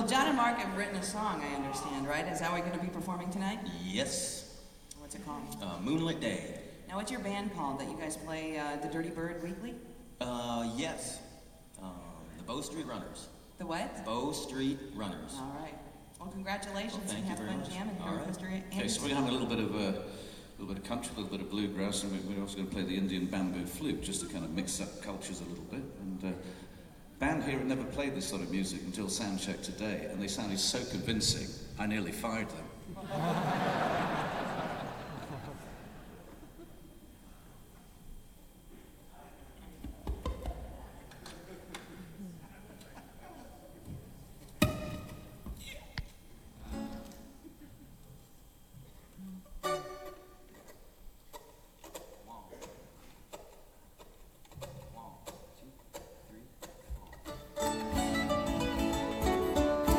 John and Mark have written a song, I understand, right? Is that what you're going to be performing tonight? Yes. What's it called? Moonlit Day. Now, what's your band called that you guys play the Dirty Bird weekly? Yes. The Bow Street Runners. The what? Bow Street Runners. All right. Well, congratulations, Well, thank and you have very fun much. jamming here with Mr. Anderson. Okay, so we're going to have a little bit of country, a little bit of bluegrass, and we're also going to play the Indian bamboo flute, just to kind of mix up cultures a little bit. And band here had never played this sort of music until sound check today, and they sounded so convincing, I nearly fired them.